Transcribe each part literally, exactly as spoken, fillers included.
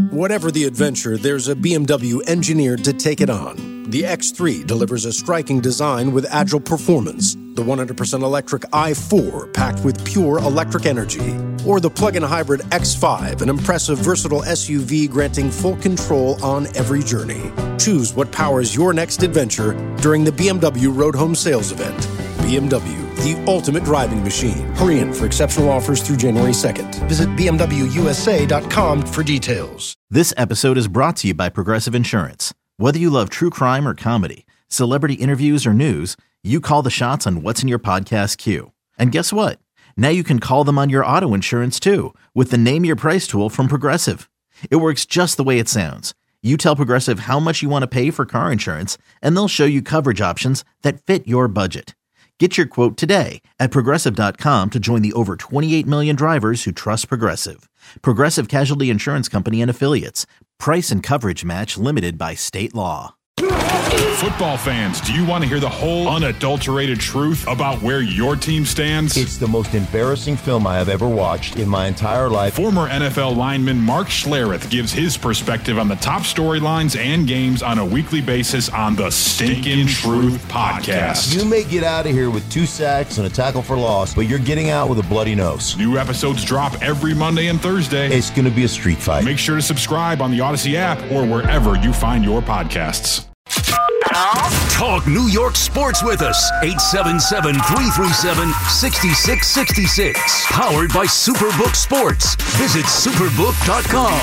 Whatever the adventure, there's a B M W engineered to take it on. The X three delivers a striking design with agile performance. The one hundred percent electric i four, packed with pure electric energy. Or the plug-in hybrid X five, an impressive, versatile S U V granting full control on every journey. Choose what powers your next adventure during the B M W Road Home Sales Event. B M W, the ultimate driving machine. Hurry in for exceptional offers through January second. Visit B M W U S A dot com for details. This episode is brought to you by Progressive Insurance. Whether you love true crime or comedy, celebrity interviews or news, you call the shots on what's in your podcast queue. And guess what? Now you can call them on your auto insurance too with the Name Your Price tool from Progressive. It works just the way it sounds. You tell Progressive how much you want to pay for car insurance, and they'll show you coverage options that fit your budget. Get your quote today at Progressive dot com to join the over twenty-eight million drivers who trust Progressive. Progressive Casualty Insurance Company and Affiliates. Price and coverage match limited by state law. Football fans, do you want to hear the whole unadulterated truth about where your team stands? It's the most embarrassing film I have ever watched in my entire life. Former N F L lineman Mark Schlereth gives his perspective on the top storylines and games on a weekly basis on the Stinkin' Truth Podcast. You may get out of here with two sacks and a tackle for loss, but you're getting out with a bloody nose. New episodes drop every Monday and Thursday. It's going to be a street fight. Make sure to subscribe on the Odyssey app or wherever you find your podcasts. Talk New York sports with us. eight seven seven, three three seven, six six six six. Powered by Superbook Sports. Visit superbook dot com.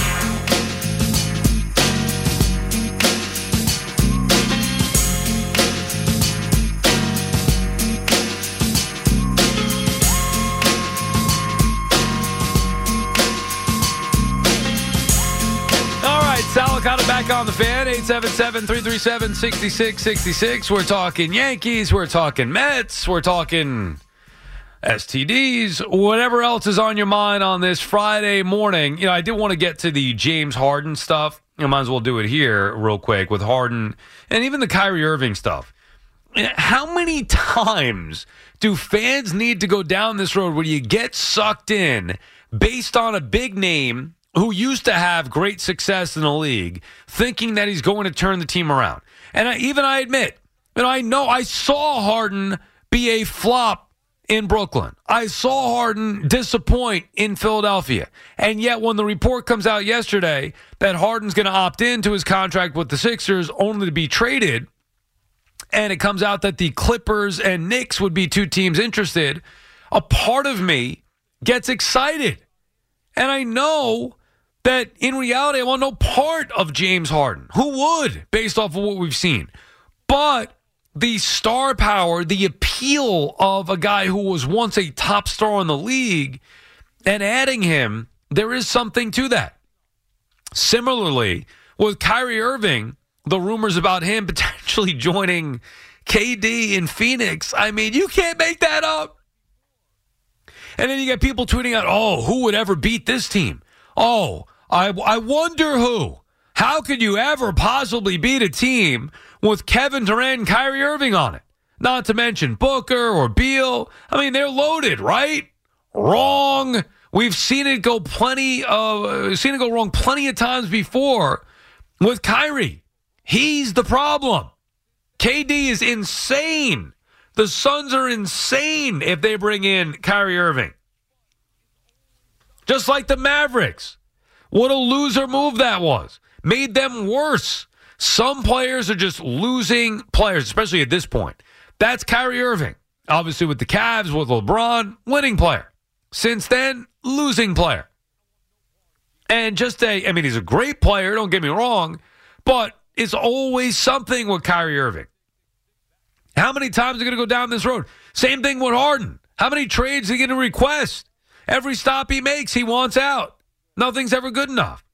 Salicata back on the Fan, eight seven seven, three three seven, six six six six. We're talking Yankees, we're talking Mets, we're talking S T Ds, whatever else is on your mind on this Friday morning. You know, I did want to get to the James Harden stuff. I might as well do it here real quick with Harden and even the Kyrie Irving stuff. How many times do fans need to go down this road where you get sucked in based on a big name who used to have great success in the league, thinking that he's going to turn the team around? And I, even I admit, and I know I saw Harden be a flop in Brooklyn. I saw Harden disappoint in Philadelphia. And yet when the report comes out yesterday that Harden's going to opt into his contract with the Sixers only to be traded, and it comes out that the Clippers and Knicks would be two teams interested, a part of me gets excited. And I know that in reality, I want no part of James Harden. Who would, based off of what we've seen? But the star power, the appeal of a guy who was once a top star in the league, and adding him, there is something to that. Similarly, with Kyrie Irving, the rumors about him potentially joining K D in Phoenix, I mean, you can't make that up. And then you get people tweeting out, oh, who would ever beat this team? Oh, I, I wonder who. How could you ever possibly beat a team with Kevin Durant and Kyrie Irving on it? Not to mention Booker or Beal. I mean, they're loaded, right? Wrong. We've seen it go plenty of, uh, seen it go wrong plenty of times before with Kyrie. He's the problem. K D is insane. The Suns are insane if they bring in Kyrie Irving. Just like the Mavericks. What a loser move that was. Made them worse. Some players are just losing players, especially at this point. That's Kyrie Irving. Obviously with the Cavs, with LeBron, winning player. Since then, losing player. And just a, I mean, he's a great player, don't get me wrong, but it's always something with Kyrie Irving. How many times are going to go down this road? Same thing with Harden. How many trades are he going to request? Every stop he makes, he wants out. Nothing's ever good enough.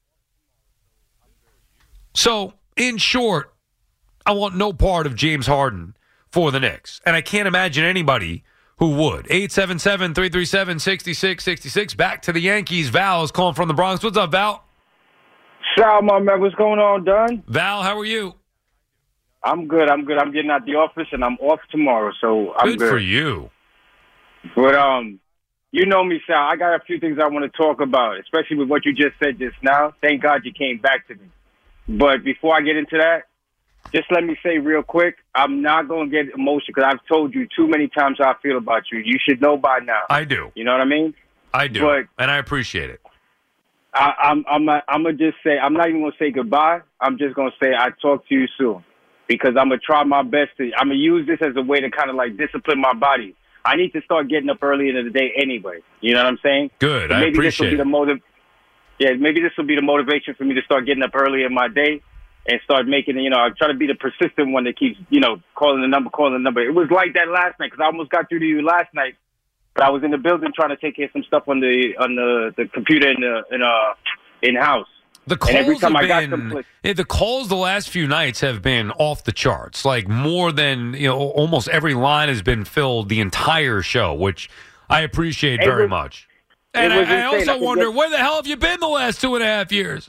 So, in short, I want no part of James Harden for the Knicks. And I can't imagine anybody who would. eight seven seven, three three seven, six six six six. Back to the Yankees. Val is calling from the Bronx. What's up, Val? Sal, my man, what's going on, Don? Val, how are you? I'm good. I'm good. I'm getting out the office, and I'm off tomorrow, so I'm good. Good for you. But, um, You know me, Sal. I got a few things I want to talk about, especially with what you just said just now. Thank God you came back to me. But before I get into that, just let me say real quick, I'm not going to get emotional because I've told you too many times how I feel about you. You should know by now. I do. You know what I mean? I do. But and I appreciate it. I, I'm I'm I'm going to just say, I'm not even going to say goodbye. I'm just going to say I'll talk to you soon because I'm going to try my best to, I'm going to use this as a way to kind of like discipline my body. I need to start getting up early in the day anyway. You know what I'm saying? Good. So I maybe this will appreciate be the it. motive. Yeah, maybe this will be the motivation for me to start getting up early in my day and start making, you know, I try to be the persistent one that keeps, you know, calling the number, calling the number. It was like that last night because I almost got through to you last night, but I was in the building trying to take care of some stuff on the on the, the computer in the in uh in house. The calls and every time have I got been, someplace, yeah, the calls the last few nights have been off the charts. Like more than, you know, almost every line has been filled the entire show, which I appreciate it very was, much. And I, I also I wonder, get, where the hell have you been the last two and a half years?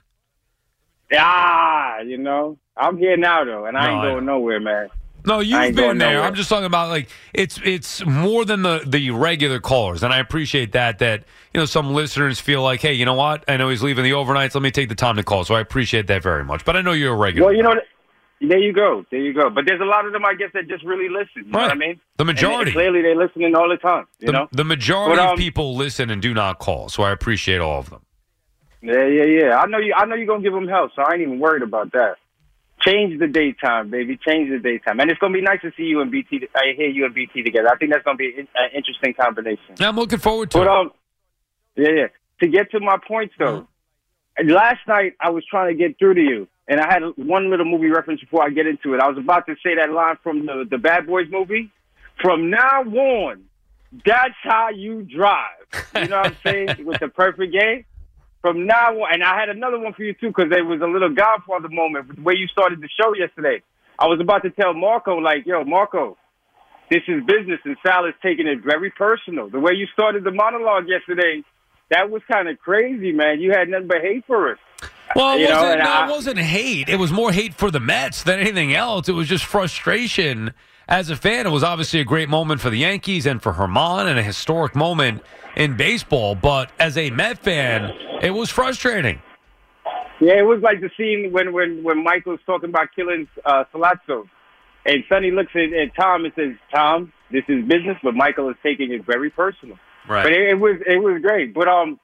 Ah, you know, I'm here now though, and I no, ain't going I nowhere, man. No, you've been there. Nowhere. I'm just talking about like it's it's more than the, the regular callers, and I appreciate that. That you know some listeners feel like, hey, you know what? I know he's leaving the overnights. Let me take the time to call. So I appreciate that very much. But I know you're a regular. Well, you know, there you go, there you go. But there's a lot of them, I guess, that just really listen. You right. know what I mean? The majority. And clearly, they're listening all the time. You the, know, the majority but, um, of people listen and do not call. So I appreciate all of them. Yeah, yeah, yeah. I know you. I know you're gonna give them help, so I ain't even worried about that. Change the daytime, baby. Change the daytime, and it's gonna be nice to see you and B T. I hear you and B T together. I think that's gonna be an interesting combination. Yeah, I'm looking forward to but, it. Um, yeah, yeah. To get to my points, though, mm-hmm. last night I was trying to get through to you, and I had one little movie reference before I get into it. I was about to say that line from the the Bad Boys movie. From now on, that's how you drive. You know what I'm saying? With the perfect game. From now on, and I had another one for you, too, because there was a little Godfather moment with the way you started the show yesterday. I was about to tell Marco, like, yo, Marco, this is business, and Sal is taking it very personal. The way you started the monologue yesterday, that was kind of crazy, man. You had nothing but hate for us. Well, it you wasn't, know, no, I, it wasn't hate. It was more hate for the Mets than anything else. It was just frustration. As a fan, it was obviously a great moment for the Yankees and for Herman and a historic moment in baseball. But as a Met fan, it was frustrating. Yeah, it was like the scene when, when, when Michael's talking about killing uh, Salazzo. And Sonny looks at, at Tom and says, Tom, this is business, but Michael is taking it very personal. Right. But it, it was it was great. But, um,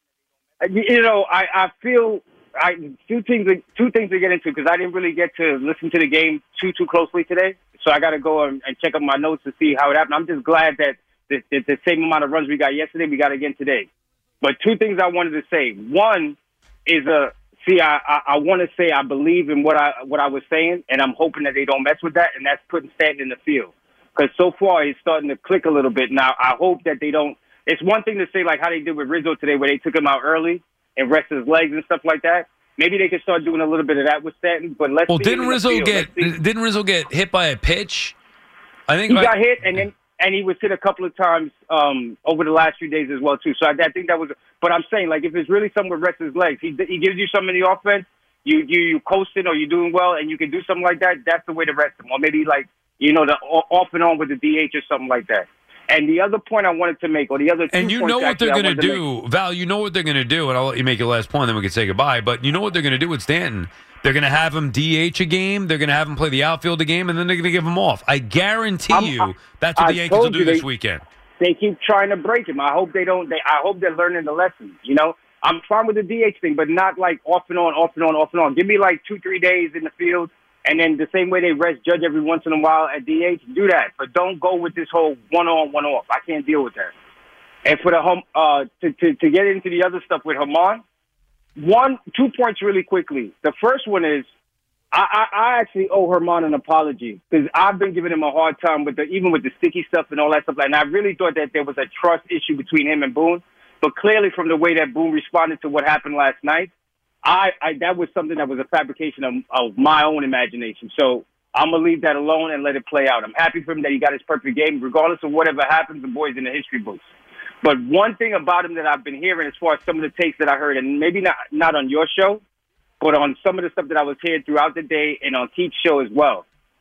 you know, I, I feel I two things, two things to get into because I didn't really get to listen to the game too, too closely today. So I got to go and, and check up my notes to see how it happened. I'm just glad that the, the, the same amount of runs we got yesterday, we got again today. But two things I wanted to say. One is a see, I I, I want to say I believe in what I what I was saying, and I'm hoping that they don't mess with that, and that's putting Stanton in the field because so far it's starting to click a little bit. Now I hope that they don't. It's one thing to say like how they did with Rizzo today, where they took him out early and rested his legs and stuff like that. Maybe they could start doing a little bit of that with Stanton, but let's. Well, see didn't Rizzo get didn't Rizzo get hit by a pitch? I think he I, got hit, and then and he was hit a couple of times um, over the last few days as well too. So I, I think that was. But I'm saying like if it's really something with rest his legs, he he gives you some in the offense. You you you coasting or you're doing well, and you can do something like that. That's the way to rest him, or maybe like you know the off and on with the D H or something like that. And the other point I wanted to make, or the other two and you points know what actually they're going to to do, make. Val. You know what they're going to do, and I'll let you make your last point, then we can say goodbye. But you know what they're going to do with Stanton. They're going to have him D H a game. They're going to have him play the outfield a game, and then they're going to give him off. I guarantee I'm, you that's what I the Yankees will do they, this weekend. They keep trying to break him. I hope they don't. They, I hope they're learning the lesson. You know, I'm fine with the D H thing, but not like off and on, off and on, off and on. Give me like two, three days in the field, and then the same way they rest Judge every once in a while at D H, do that. But don't go with this whole one on, one off. I can't deal with that. And for the home, uh, to, to to get into the other stuff with Herman, one, two points really quickly. The first one is. I, I, I actually owe Herman an apology because I've been giving him a hard time with the even with the sticky stuff and all that stuff. And I really thought that there was a trust issue between him and Boone. But clearly, from the way that Boone responded to what happened last night, I, I that was something that was a fabrication of, of my own imagination. So I'm gonna leave that alone and let it play out. I'm happy for him that he got his perfect game, regardless of whatever happens. The boy's in the history books. But one thing about him that I've been hearing, as far as some of the takes that I heard, and maybe not not on your show. But on some of the stuff that I was hearing throughout the day and on Keith's show as well,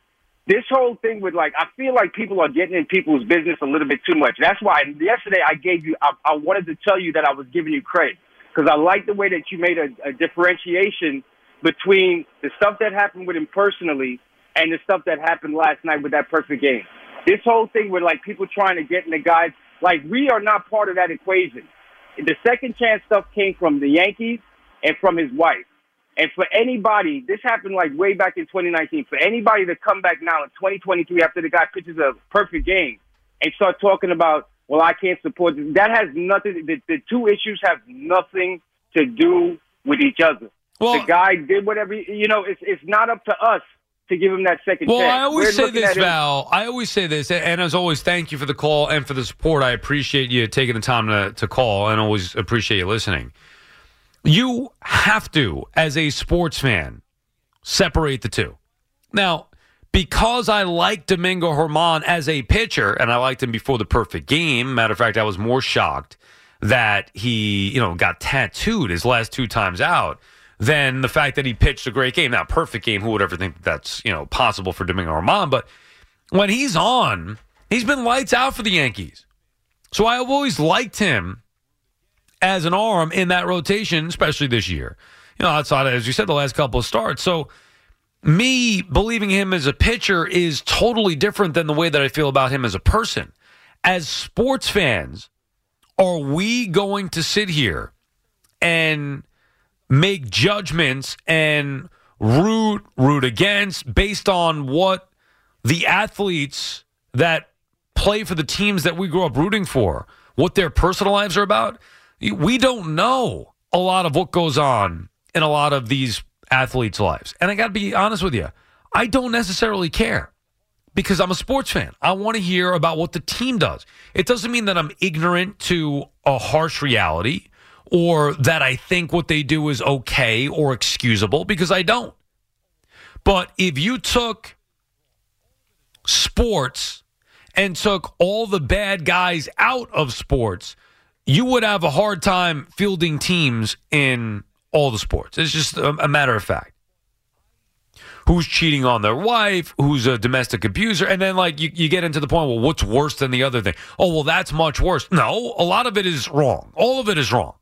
this whole thing with, like, I feel like people are getting in people's business a little bit too much. That's why yesterday I gave you, I, I wanted to tell you that I was giving you credit because I like the way that you made a, a differentiation between the stuff that happened with him personally and the stuff that happened last night with that perfect game. This whole thing with, like, people trying to get in the guys, like, we are not part of that equation. The second chance stuff came from the Yankees and from his wife. And for anybody, this happened like way back in twenty nineteen, for anybody to come back now in twenty twenty-three after the guy pitches a perfect game and start talking about, well, I can't support this, that has nothing, the, the two issues have nothing to do with each other. Well, the guy did whatever, you know, it's it's not up to us to give him that second well, chance. Well, I always We're say this, him- Val. I always say this, and as always, thank you for the call and for the support. I appreciate you taking the time to, to call and always appreciate you listening. You have to, as a sports fan, separate the two. Now, because I like Domingo Germán as a pitcher, and I liked him before the perfect game, matter of fact, I was more shocked that he, you know, got tattooed his last two times out than the fact that he pitched a great game. Now, perfect game, who would ever think that's, you know, possible for Domingo Germán? But when he's on, he's been lights out for the Yankees. So I've always liked him as an arm in that rotation, especially this year. You know, outside of, as you said, the last couple of starts. So me believing him as a pitcher is totally different than the way that I feel about him as a person. As sports fans, are we going to sit here and make judgments and root, root against based on what the athletes that play for the teams that we grew up rooting for, what their personal lives are about? We don't know a lot of what goes on in a lot of these athletes' lives. And I got to be honest with you, I don't necessarily care because I'm a sports fan. I want to hear about what the team does. It doesn't mean that I'm ignorant to a harsh reality or that I think what they do is okay or excusable, because I don't. But if you took sports and took all the bad guys out of sports, you would have a hard time fielding teams in all the sports. It's just a, a matter of fact. Who's cheating on their wife, who's a domestic abuser, and then like you, you get into the point, well, what's worse than the other thing? Oh, well, that's much worse. No, a lot of it is wrong. All of it is wrong.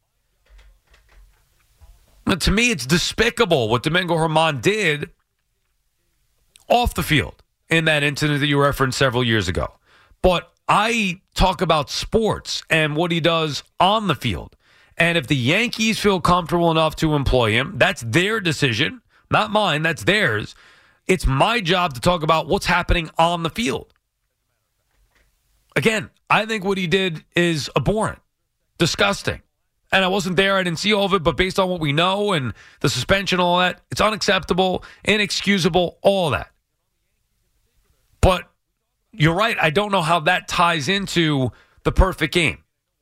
But to me, it's despicable what Domingo Germán did off the field in that incident that you referenced several years ago. But I talk about sports and what he does on the field. And if the Yankees feel comfortable enough to employ him, that's their decision, not mine, that's theirs. It's my job to talk about what's happening on the field. Again, I think what he did is abhorrent, disgusting. And I wasn't there, I didn't see all of it, but based on what we know and the suspension and all that, it's unacceptable, inexcusable, all that. But you're right, I don't know how that ties into the perfect game.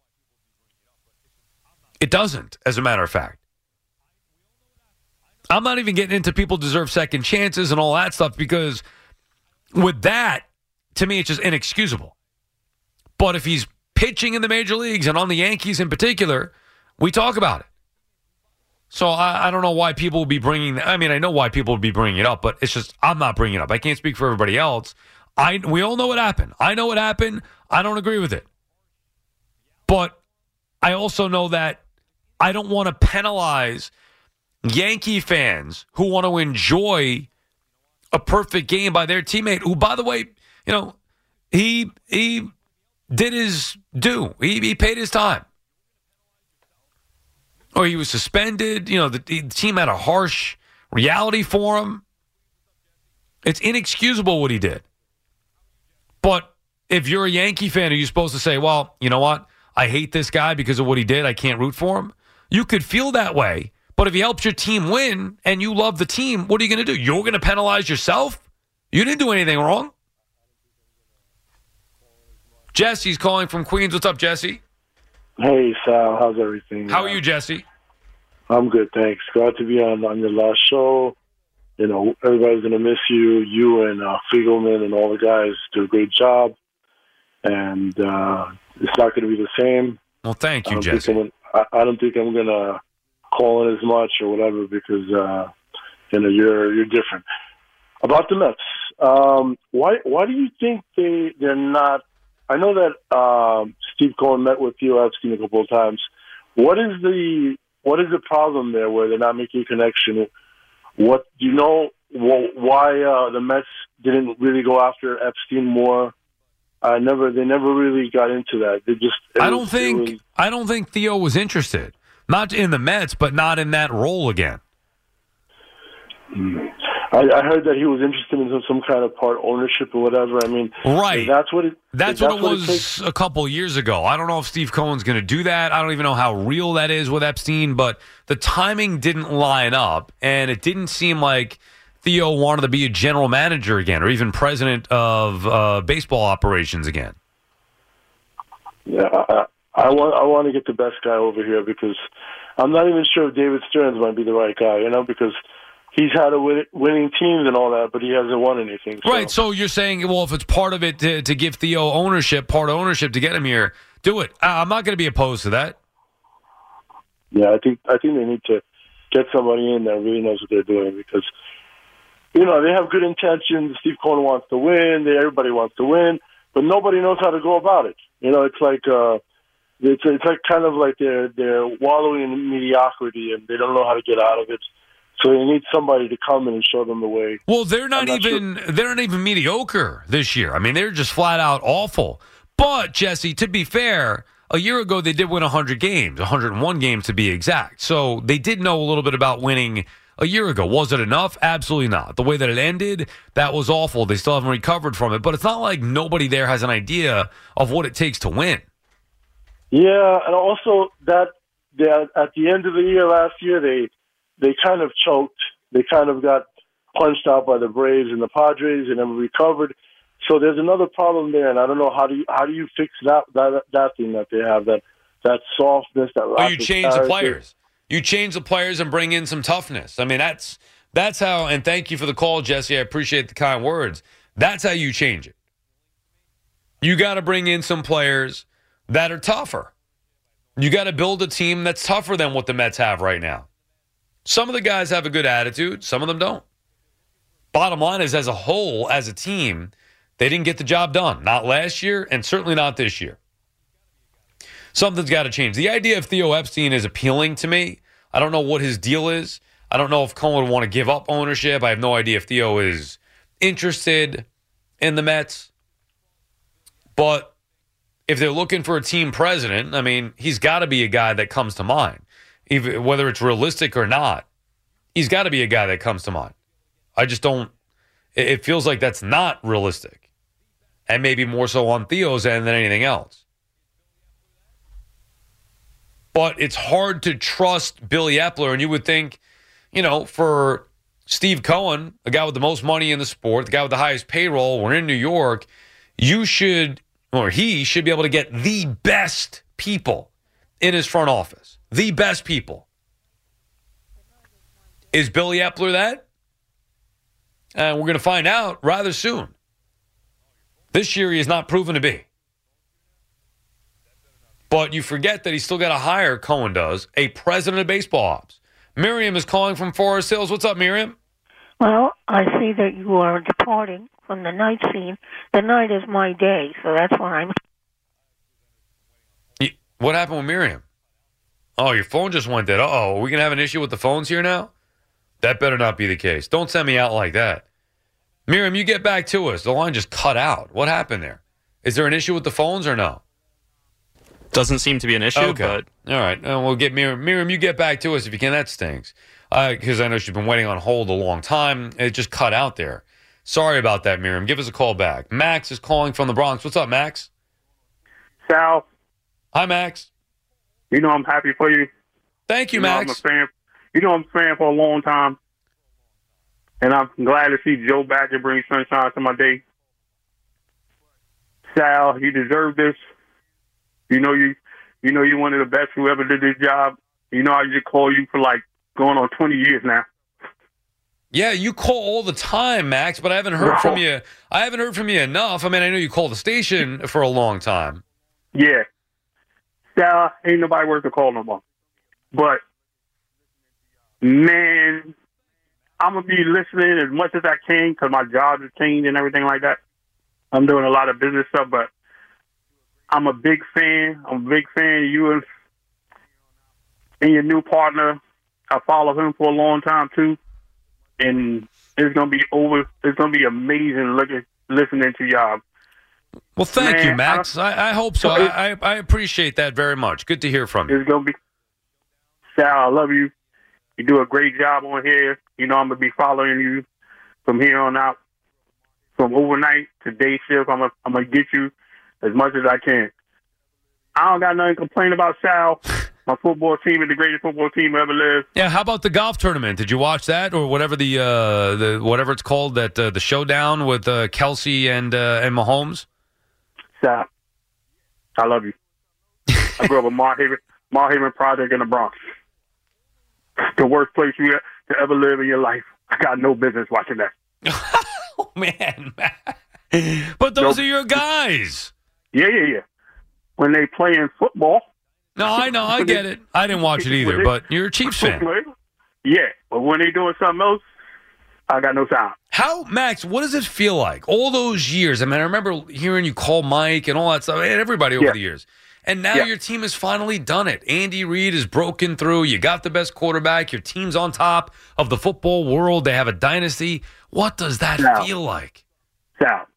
It doesn't, as a matter of fact. I'm not even getting into people deserve second chances and all that stuff, because with that, to me, it's just inexcusable. But if he's pitching in the major leagues and on the Yankees in particular, we talk about it. So I, I don't know why people will be bringing, I mean, I know why people will be bringing it up, but it's just, I'm not bringing it up. I can't speak for everybody else. I We all know what happened. I know what happened. I don't agree with it. But I also know that I don't want to penalize Yankee fans who want to enjoy a perfect game by their teammate, who, by the way, you know, he he did his due. He, he paid his time. Or he was suspended. You know, the, the team had a harsh reality for him. It's inexcusable what he did. But if you're a Yankee fan, are you supposed to say, well, you know what? I hate this guy because of what he did. I can't root for him. You could feel that way. But if he helps your team win and you love the team, what are you going to do? You're going to penalize yourself? You didn't do anything wrong. Jesse's calling from Queens. What's up, Jesse? Hey, Sal. How's everything? How are you, Jesse? I'm good, thanks. Glad to be on, on your last show. You know, everybody's going to miss you. You and uh, Fiegelman and all the guys do a great job. And uh, it's not going to be the same. Well, thank you, I Jesse. Gonna, I, I don't think I'm going to call in as much or whatever because, uh, you know, you're you're different. About the Mets, Um, why why do you think they they're not? I know that um, Steve Cohen met with Theo Epstein a couple of times. What is the what is the problem there where they're not making a connection? What do you know? Why uh, the Mets didn't really go after Epstein more? I never. They never really got into that. They just. I don't was, think. was, I don't think Theo was interested. Not in the Mets, but not in that role again. I, I heard that he was interested in some, some kind of part ownership or whatever. I mean, right? That's what it. That's, that's what it what was it a couple of years ago. I don't know if Steve Cohen's going to do that. I don't even know how real that is with Epstein. But the timing didn't line up, and it didn't seem like Theo wanted to be a general manager again, or even president of uh, baseball operations again. Yeah, I, I want. I want to get the best guy over here because I'm not even sure if David Stearns might be the right guy. You know, because he's had a win, winning teams and all that, but he hasn't won anything. So. Right. So you're saying, well, if it's part of it to, to give Theo ownership, part ownership to get him here, do it. I'm not going to be opposed to that. Yeah, I think I think they need to get somebody in that really knows what they're doing because, you know, they have good intentions. Steve Cohen wants to win. They, everybody wants to win, but nobody knows how to go about it. You know, it's like uh, it's it's like kind of like they're they're wallowing in mediocrity and they don't know how to get out of it. So they need somebody to come in and show them the way. Well, they're not, not even sure. they're not even mediocre this year. I mean, they're just flat out awful. But Jesse, to be fair, a year ago they did win one hundred games, one hundred one games to be exact. So they did know a little bit about winning a year ago. Was it enough? Absolutely not. The way that it ended, that was awful. They still haven't recovered from it. But it's not like nobody there has an idea of what it takes to win. Yeah, and also that, that at the end of the year last year, they they kind of choked. They kind of got punched out by the Braves and the Padres and then recovered. So there's another problem there, and I don't know how do you how do you fix that that that thing that they have, that that softness, that oh, you change character. the players. You change the players and bring in some toughness. I mean, that's that's how, and thank you for the call, Jesse. I appreciate the kind words. That's how you change it. You got to bring in some players that are tougher. You got to build a team that's tougher than what the Mets have right now. Some of the guys have a good attitude. Some of them don't. Bottom line is, as a whole, as a team, they didn't get the job done. Not last year, and certainly not this year. Something's got to change. The idea of Theo Epstein is appealing to me. I don't know what his deal is. I don't know if Cohen would want to give up ownership. I have no idea if Theo is interested in the Mets. But if they're looking for a team president, I mean, he's got to be a guy that comes to mind. Even whether it's realistic or not, he's got to be a guy that comes to mind. I just don't, it feels like that's not realistic. And maybe more so on Theo's end than anything else. But it's hard to trust Billy Epler, and you would think, you know, for Steve Cohen, a guy with the most money in the sport, the guy with the highest payroll, we're in New York, you should, or he should be able to get the best people in his front office. The best people. Is Billy Epler that? And we're going to find out rather soon. This year he has not proven to be. But you forget that he's still got to hire, Cohen does, a president of baseball ops. Miriam is calling from Forest Hills. What's up, Miriam? Well, I see that you are departing from the night scene. The night is my day, so that's why I'm... What happened with Miriam? Oh, your phone just went dead. Uh-oh, are we going to have an issue with the phones here now? That better not be the case. Don't send me out like that. Miriam, you get back to us. The line just cut out. What happened there? Is there an issue with the phones or no? Doesn't seem to be an issue, okay. But... All right. Uh, we'll get Miriam. Miriam, you get back to us if you can. That stinks. Because uh, I know she's been waiting on hold a long time. It just cut out there. Sorry about that, Miriam. Give us a call back. Max is calling from the Bronx. What's up, Max? Sal. Hi, Max. You know I'm happy for you. Thank you, you know, Max. I'm a fan. You know I'm a fan for a long time. And I'm glad to see Joe back and bring sunshine to my day. Sal, you deserve this. You know you you know you're one of the best who ever did this job. You know I just call you for like going on twenty years now. Yeah, you call all the time, Max, but I haven't heard from you. I haven't heard from you enough. I mean, I know you call the station for a long time. Yeah. Sal, ain't nobody worth the call no more. But, man, I'm gonna be listening as much as I can because my job has changed and everything like that. I'm doing a lot of business stuff, but I'm a big fan. I'm a big fan of you and, and your new partner. I followed him for a long time too, and it's gonna be over. It's gonna be amazing looking, listening to y'all. Well, thank Man, you, Max. I, I hope so. It, I, I I appreciate that very much. Good to hear from you. It's gonna be. Sal, I love you. You do a great job on here. You know I'm gonna be following you from here on out. From overnight to day shift, I'm gonna I'm gonna get you as much as I can. I don't got nothing to complain about, Sal. My football team is the greatest football team ever lived. Yeah, how about the golf tournament? Did you watch that, or whatever the uh, the whatever it's called, that uh, the showdown with uh, Kelsey and uh, and Mahomes? Sal, I love you. I grew up in Marhaven, Marhaven Project in the Bronx. The worst place you to ever live in your life. I got no business watching that. Oh man, but those nope. are your guys. Yeah, yeah, yeah. When they play in football. No, I know, I get it. I didn't watch it either, but you're a Chiefs fan. Yeah, but when they doing something else, I got no sound. How, Max, what does it feel like? All those years. I mean, I remember hearing you call Mike and all that stuff, and everybody over yeah. the years. And now yeah. your team has finally done it. Andy Reid has broken through. You got the best quarterback. Your team's on top of the football world. They have a dynasty. What does that Sal, feel like? Sal,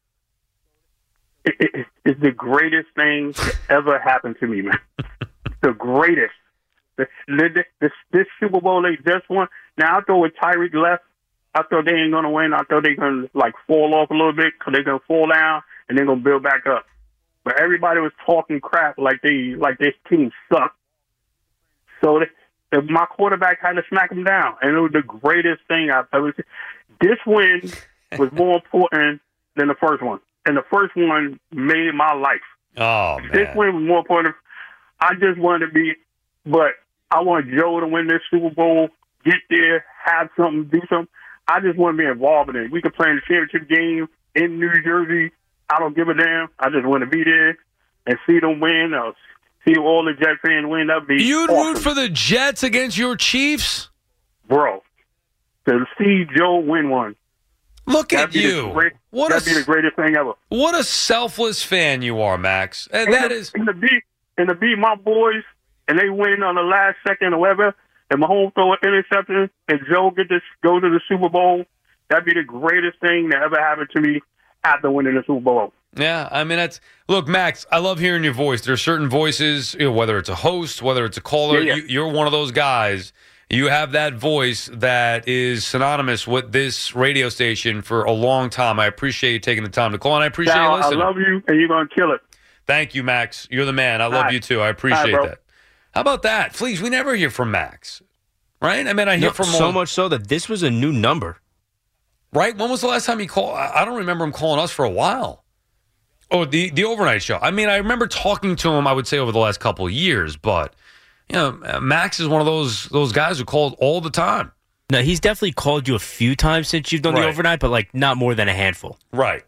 it, it, it's the greatest thing to ever happen to me, man. The greatest. The, the, this, this Super Bowl they just won. Now, I thought with Tyreek left, I thought they ain't going to win. I thought they going to, like, fall off a little bit because they're going to fall down and they're going to build back up. But everybody was talking crap like they like this team sucked. So they, the, my quarterback had to smack them down. And it was the greatest thing I've ever seen. This win was more important than the first one. And the first one made my life. Oh, man. This win was more important. I just wanted to be, but I want Joe to win this Super Bowl, get there, have something, do something. I just want to be involved in it. We could play in the championship game in New Jersey. I don't give a damn. I just want to be there and see them win or see all the Jets fans win. That'd be You'd awesome. root for the Jets against your Chiefs? Bro, to see Joe win one. Look at you. Great, what that'd a, be the greatest thing ever. What a selfless fan you are, Max. And, and that to, is... And to, beat, and to beat my boys and they win on the last second or whatever, and Mahomes throw an interception and Joe get to go to the Super Bowl, that'd be the greatest thing that ever happened to me after winning the Super Bowl. Yeah, I mean, that's look, Max, I love hearing your voice. There are certain voices, you know, whether it's a host, whether it's a caller, yeah, yeah. You, you're one of those guys. You have that voice that is synonymous with this radio station for a long time. I appreciate you taking the time to call, and I appreciate Sal, you listening. I love you, and you're going to kill it. Thank you, Max. You're the man. I love right. you, too. I appreciate right, that. How about that? Please, we never hear from Max, right? I mean, I hear no, from so more, much so that this was a new number. Right? When was the last time he called? I don't remember him calling us for a while. Oh, the, the overnight show. I mean, I remember talking to him, I would say, over the last couple of years, but, you know, Max is one of those those guys who called all the time. No, he's definitely called you a few times since you've done Right. the overnight, but, like, not more than a handful. Right.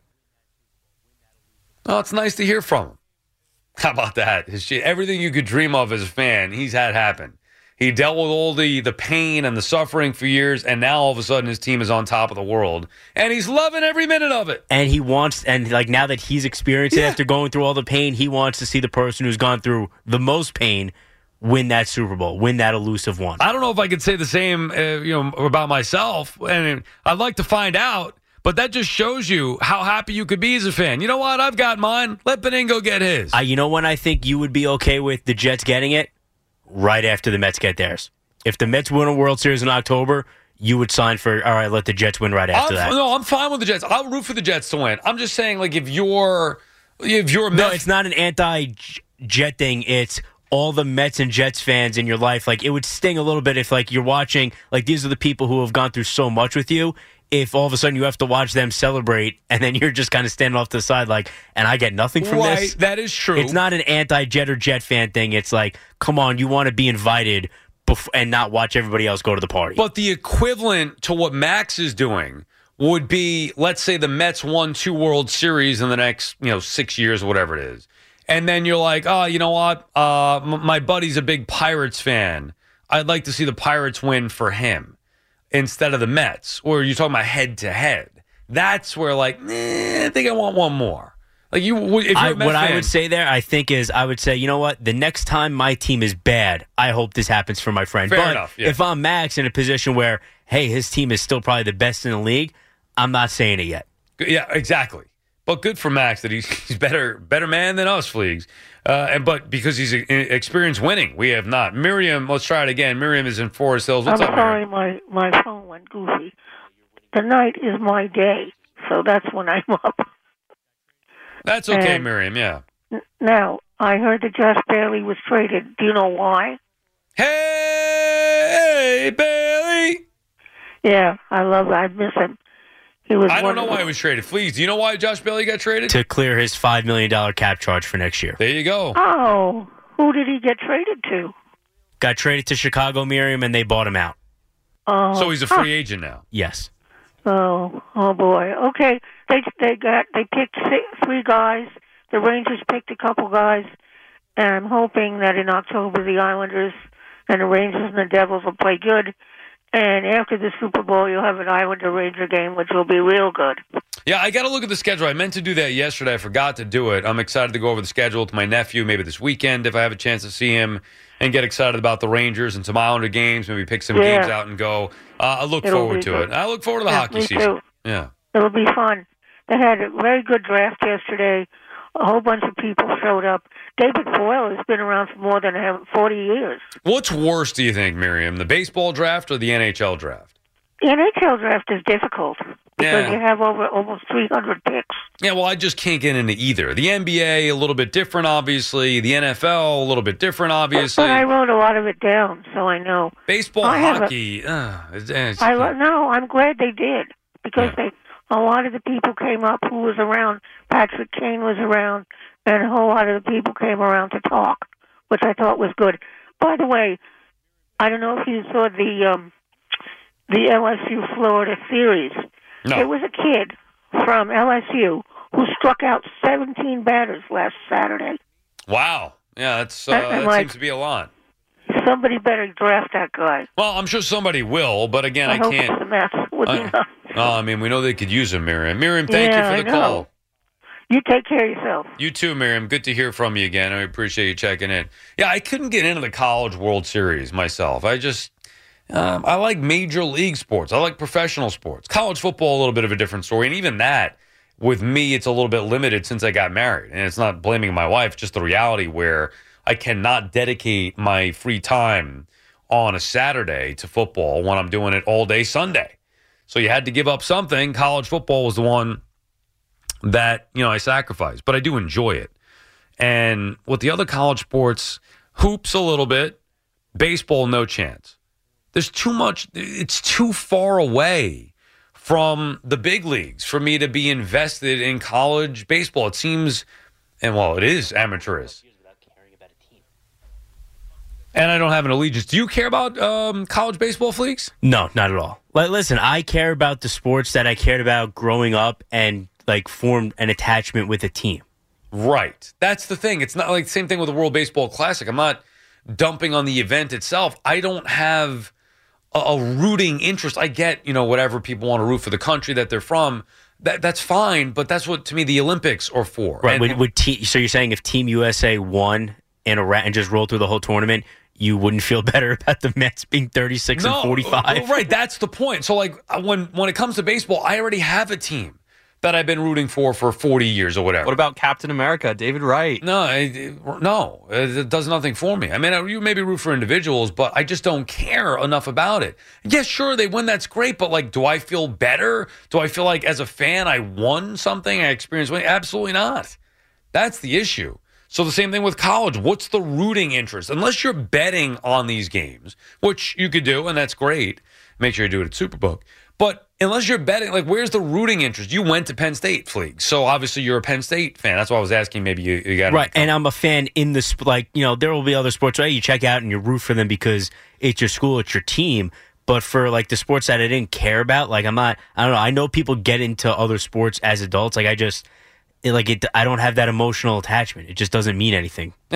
Oh, it's nice to hear from him. How about that? His shit, everything you could dream of as a fan, he's had happen. He dealt with all the, the pain and the suffering for years, and now all of a sudden his team is on top of the world, and he's loving every minute of it. And he wants, and like now that he's experienced Yeah. it after going through all the pain, he wants to see the person who's gone through the most pain win that Super Bowl, win that elusive one. I don't know if I could say the same, uh, you know, about myself, and I'd like to find out. But that just shows you how happy you could be as a fan. You know what? I've got mine. Let Benigno get his. Uh, you know when I think you would be okay with the Jets getting it? Right after the Mets get theirs. If the Mets win a World Series in October, you would sign for, all right, let the Jets win right after I'm, that. No, I'm fine with the Jets. I'll root for the Jets to win. I'm just saying, like, if you're, if you're a No, Mets, it's not an anti-Jet thing. It's all the Mets and Jets fans in your life. Like, it would sting a little bit if, like, you're watching, like, these are the people who have gone through so much with you. If all of a sudden you have to watch them celebrate and then you're just kind of standing off to the side like, and I get nothing from right, this. that is true. It's not an anti-Jet or Jet fan thing. It's like, come on, you want to be invited bef- and not watch everybody else go to the party. But the equivalent to what Max is doing would be, let's say the Mets won two World Series in the next, you know, six years or whatever it is. And then you're like, oh, you know what? Uh, m- my buddy's a big Pirates fan. I'd like to see the Pirates win for him. instead of the Mets, or you're talking about head to head. That's where, like, eh, I think I want one more. Like you, if you're I, a Mets what fan, I would say there, I think is I would say, you know what? The next time my team is bad, I hope this happens for my friend. Fair but enough, yeah. if I'm Max in a position where, hey, his team is still probably the best in the league, I'm not saying it yet. Yeah, exactly. But good for Max that he's, he's better better man than us, Fleegs. Uh, and but because he's experienced winning, we have not. Miriam, let's try it again. Miriam is in Forest Hills. What's I'm up, sorry, Miriam? my my phone went goofy. The night is my day, so that's when I'm up. That's okay, and Miriam. Yeah. N- now I heard that Josh Bailey was traded. Do you know why? Hey, Bailey. Yeah, I love. I miss him. He was. I don't know wonderful. why he was traded. Fleegs, do you know why Josh Bailey got traded? To clear his five million dollars cap charge for next year. There you go. Oh, who did he get traded to? Got traded to Chicago, Miriam, and they bought him out. Oh, So he's a free agent now. Yes. Oh, oh boy. Okay, they they got they picked six, three guys. The Rangers picked a couple guys, and I'm hoping that in October the Islanders and the Rangers and the Devils will play good. And after the Super Bowl, you'll have an Islander-Ranger game, which will be real good. Yeah, I got to look at the schedule. I meant to do that yesterday. I forgot to do it. I'm excited to go over the schedule with my nephew, maybe this weekend if I have a chance to see him, and get excited about the Rangers and some Islander games, maybe pick some Yeah. games out and go. Uh, I look It'll forward be to good. it. I look forward to the Yeah, hockey me season. too. Yeah. It'll be fun. They had a very good draft yesterday. A whole bunch of people showed up. David Foyle has been around for more than forty years. What's worse, do you think, Miriam, the baseball draft or the N H L draft? The N H L draft is difficult because Yeah. you have over almost three hundred picks. Yeah, well, I just can't get into either. The N B A, a little bit different, obviously. The N F L, a little bit different, obviously. But I wrote a lot of it down, so I know. Baseball, I have a- hockey, uh, it's, it's, I lo- no, I'm glad they did because Yeah. they a lot of the people came up who was around. Patrick Kane was around, and a whole lot of the people came around to talk, which I thought was good. By the way, I don't know if you saw the um, the L S U Florida series. No. There was a kid from L S U who struck out seventeen batters last Saturday. Wow. Yeah, that's uh, And- and that like- seems to be a lot. Somebody better draft that guy. Well, I'm sure somebody will, but again, I, I, hope can't. it's the Mets. Would be I- nice. Oh, I mean, we know they could use him, Miriam. Miriam, thank Yeah, you for the I know. call. You take care of yourself. You too, Miriam. Good to hear from you again. I appreciate you checking in. Yeah, I couldn't get into the College World Series myself. I just, um, I like major league sports. I like professional sports. College football, a little bit of a different story. And even that, with me, it's a little bit limited since I got married. And it's not blaming my wife, just the reality where I cannot dedicate my free time on a Saturday to football when I'm doing it all day Sunday. So you had to give up something. College football was the one that, you know, I sacrificed, but I do enjoy it. And with the other college sports, hoops a little bit, baseball, no chance. There's too much, it's too far away from the big leagues for me to be invested in college baseball. It seems, and well, it is amateurish. And I don't have an allegiance. Do you care about um, college baseball, Fleeks? No, not at all. Like, listen, I care about the sports that I cared about growing up and like formed an attachment with a team. Right. That's the thing. It's not like the same thing with the World Baseball Classic. I'm not dumping on the event itself. I don't have a, a rooting interest. I get, you know, whatever people want to root for the country that they're from. That that's fine, but that's what to me the Olympics are for. Right. And- Would, would te- so you're saying if Team U S A won in a rat and just rolled through the whole tournament, you wouldn't feel better about the Mets being thirty-six and forty-five? Right, that's the point. So, like, when when it comes to baseball, I already have a team that I've been rooting for for forty years or whatever. What about Captain America, David Wright? No, I, no, it does nothing for me. I mean, you maybe root for individuals, but I just don't care enough about it. Yes, sure, they win, that's great, but, like, do I feel better? Do I feel like, as a fan, I won something? I experienced winning? Absolutely not. That's the issue. So the same thing with college. What's the rooting interest? Unless you're betting on these games, which you could do, and that's great. Make sure you do it at Superbook. But unless you're betting, like, where's the rooting interest? You went to Penn State, Fleek. So obviously you're a Penn State fan. That's why I was asking. Maybe you, you got right. And I'm a fan in the sp- like you know there will be other sports right you check out and you root for them because it's your school, it's your team. But for like the sports that I didn't care about, like I'm not. I don't know. I know people get into other sports as adults. Like I just. It, like it, I don't have that emotional attachment. It just doesn't mean anything. Yeah.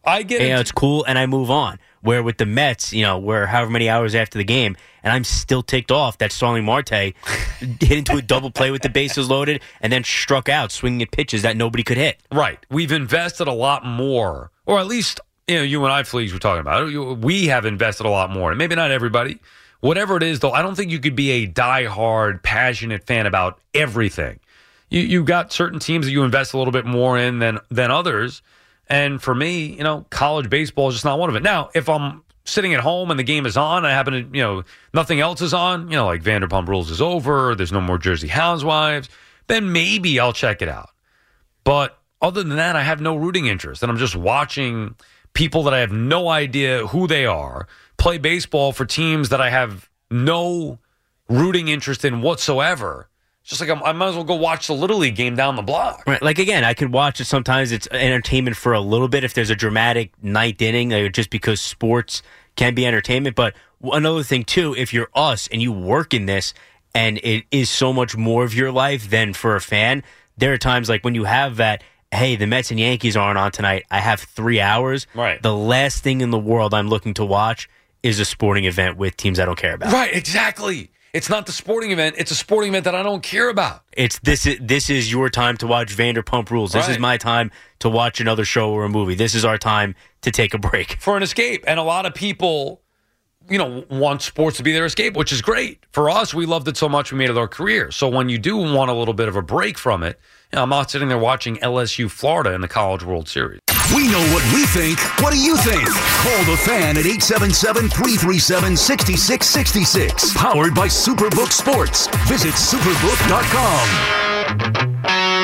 I get you it. know, it's cool, and I move on. Where with the Mets, you know, we're however many hours after the game, and I'm still ticked off that Starling Marte hit into a double play with the bases loaded and then struck out, swinging at pitches that nobody could hit. Right. We've invested a lot more, or at least, you know, you and I, Fleas, were talking about it. We have invested a lot more, and maybe not everybody. Whatever it is, though, I don't think you could be a diehard, passionate fan about everything. You you got certain teams that you invest a little bit more in than than others. And for me, you know, college baseball is just not one of it. Now, if I'm sitting at home and the game is on, I happen to, you know, nothing else is on, you know, like Vanderpump Rules is over, there's no more Jersey Housewives, then maybe I'll check it out. But other than that, I have no rooting interest. And I'm just watching people that I have no idea who they are play baseball for teams that I have no rooting interest in whatsoever. Just like I'm, I might as well go watch the Little League game down the block. Right. Like, again, I could watch it. Sometimes it's entertainment for a little bit if there's a dramatic ninth inning, like, just because sports can be entertainment. But another thing, too, if you're us and you work in this and it is so much more of your life than for a fan, there are times like when you have that, hey, the Mets and Yankees aren't on tonight, I have three hours. Right. The last thing in the world I'm looking to watch is a sporting event with teams I don't care about. Right, exactly. It's not the sporting event. It's a sporting event that I don't care about. It's this. Is, this is your time to watch Vanderpump Rules. This Right. is my time to watch another show or a movie. This is our time to take a break. For an escape. And a lot of people, you know, want sports to be their escape, which is great. For us, we loved it so much we made it our career. So when you do want a little bit of a break from it, you know, I'm not sitting there watching L S U Florida in the College World Series. We know what we think. What do you think? Call the fan at eight seven seven, three three seven, six six six six. Powered by Superbook Sports. Visit superbook dot com.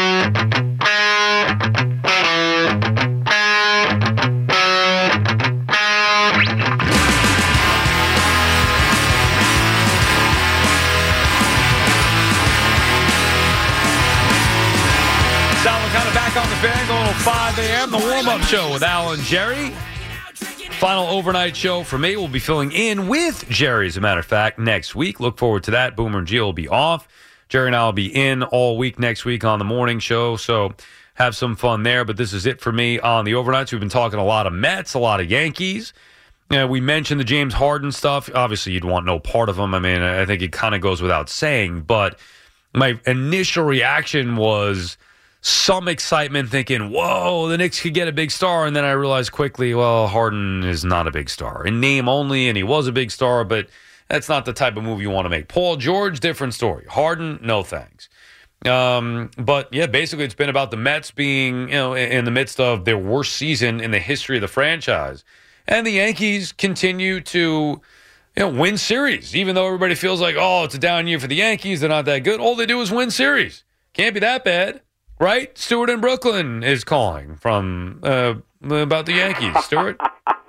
On the fan, going till five a.m. The warm-up show with Al and Jerry. Final overnight show for me. We'll be filling in with Jerry, as a matter of fact, next week. Look forward to that. Boomer and Gio will be off. Jerry and I will be in all week next week on the morning show, so have some fun there. But this is it for me on the overnights. We've been talking a lot of Mets, a lot of Yankees. Uh, we mentioned the James Harden stuff. Obviously, you'd want no part of him. I mean, I think it kind of goes without saying. But my initial reaction was some excitement, thinking, whoa, the Knicks could get a big star. And then I realized quickly, well, Harden is not a big star. In name only, and he was a big star, but that's not the type of move you want to make. Paul George, different story. Harden, no thanks. Um, but, yeah, basically it's been about the Mets being, you know, in the midst of their worst season in the history of the franchise. And the Yankees continue to, you know, win series, even though everybody feels like, oh, it's a down year for the Yankees. They're not that good. All they do is win series. Can't be that bad. Right? Stuart in Brooklyn is calling from uh, about the Yankees. Stuart? uh,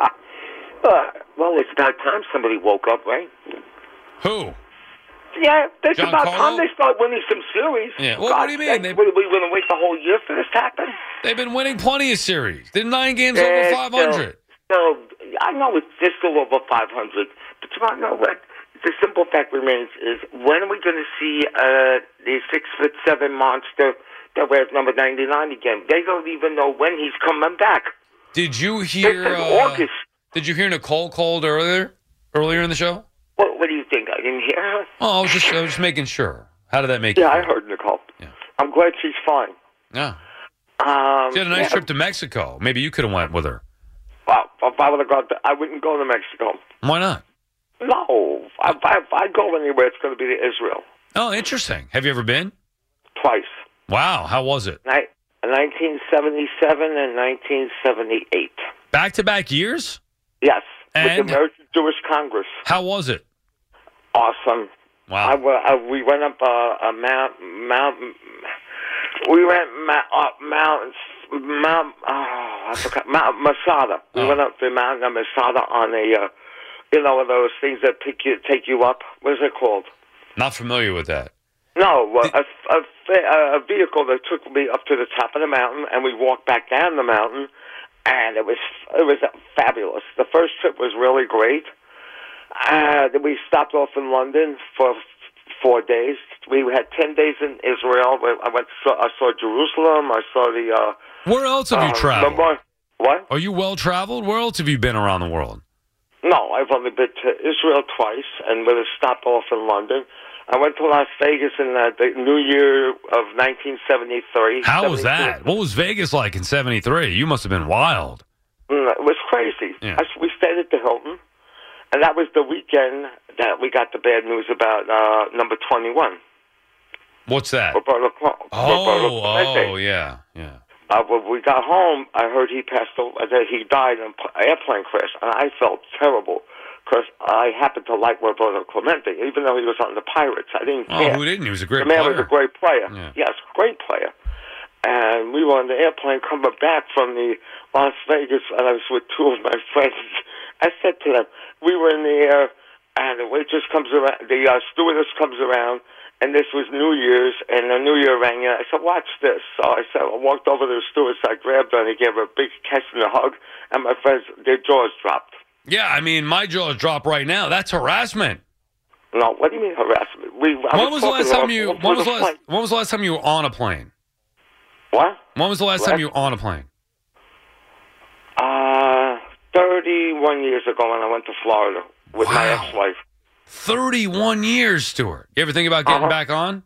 well, it's about time somebody woke up, right? Who? Yeah, it's John about Carlo? time they start winning some series. Yeah. Well, God, what do you mean? They, we we going to wait the whole year for this to happen? They've been winning plenty of series. They're nine games Uh, over five hundred. So, so, I know it's just still over five hundred, but you want to know what? The simple fact remains is, when are we going to see uh, the six-foot-seven monster that wears number ninety-nine again? They don't even know when he's coming back. Did you hear? It's in Uh, August. did you hear Nicole called earlier? Earlier in the show? What, what do you think? I didn't hear her. Oh, I was just, I was just making sure. How did that make Yeah, you I feel? heard Nicole. Yeah. I'm glad she's fine. Yeah. Um, She had a nice yeah. trip to Mexico. Maybe you could have went with her. Well, if I would have gone, to, I wouldn't go to Mexico. Why not? No, if I, if I go anywhere, it's going to be to Israel. Oh, interesting. Have you ever been? Twice. Wow. How was it? Ni- nineteen seventy-seven and nineteen seventy-eight. Back-to-back years? Yes, And? with the American Jewish Congress. How was it? Awesome. Wow. I, wa- I, we went up uh, a mount, mount. We went ma- up mountains, Mount. Oh, I forgot. Mount Masada. We Oh. went up the mountain of Masada on a, uh, you know, one of those things that pick you, take you up. What is it called? Not familiar with that. No, uh, a, a, a vehicle that took me up to the top of the mountain, and we walked back down the mountain, and it was it was fabulous. The first trip was really great. Uh, then we stopped off in London for four days. We had ten days in Israel. I went. Saw, I saw Jerusalem. I saw the. Uh, Where else have you uh, traveled? Memorial, What? Are you well traveled? Where else have you been around the world? No, I've only been to Israel twice, and with a stop off in London. I went to Las Vegas in uh, the New Year of nineteen seventy-three. How was that? What was Vegas like in seventy-three? You must have been wild. Mm, it was crazy. Yeah. I, we stayed at the Hilton, and that was the weekend that we got the bad news about uh, number twenty-one. What's that? Roberto, Cl- Roberto Oh, Clemente. oh, yeah, yeah. Uh, when we got home, I heard he passed away, that he died in an airplane crash, and I felt terrible because I happened to like Roberto Clemente, even though he was on the Pirates. I didn't Oh, care. who didn't? He was a great the man player. was a great player. Yeah. Yes, great player. And we were on the airplane coming back from the Las Vegas, and I was with two of my friends. I said to them, we were in the air, and the waitress comes around, the uh, stewardess comes around, and this was New Year's, and the New Year rang in. I said, watch this. So I said, I walked over to the stewardess, I grabbed her, and I gave her a big kiss and a hug, and my friends, their jaws dropped. Yeah, I mean, my jaws drop right now. That's harassment. No, what do you mean harassment? We, I When was the last time you? When was the last? flight. When was the last time you were on a plane? What? When was the last time you were on a plane? Uh, thirty-one years ago when I went to Florida with my Wow. ex-wife. Thirty-one years, Stuart. You ever think about getting Uh-huh. back on?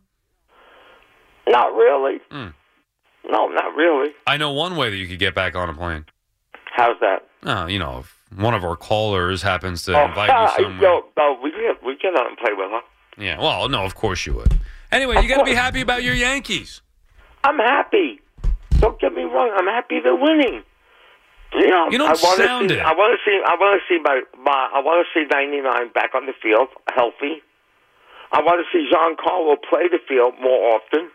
Not really. Hmm. No, not really. I know one way that you could get back on a plane. How's that? Oh, you know, if one of our callers happens to Oh, invite ah, you somewhere. yo, no, we get we get out and play with her. Yeah, well, no, of course you would. Anyway, you got to be happy about your Yankees. I'm happy. Don't get me wrong. I'm happy they're winning. You know, You don't I wanna sound see, it. I want to see. I want to see my, my. I want to see ninety-nine back on the field, healthy. I want to see Giancarlo play the field more often,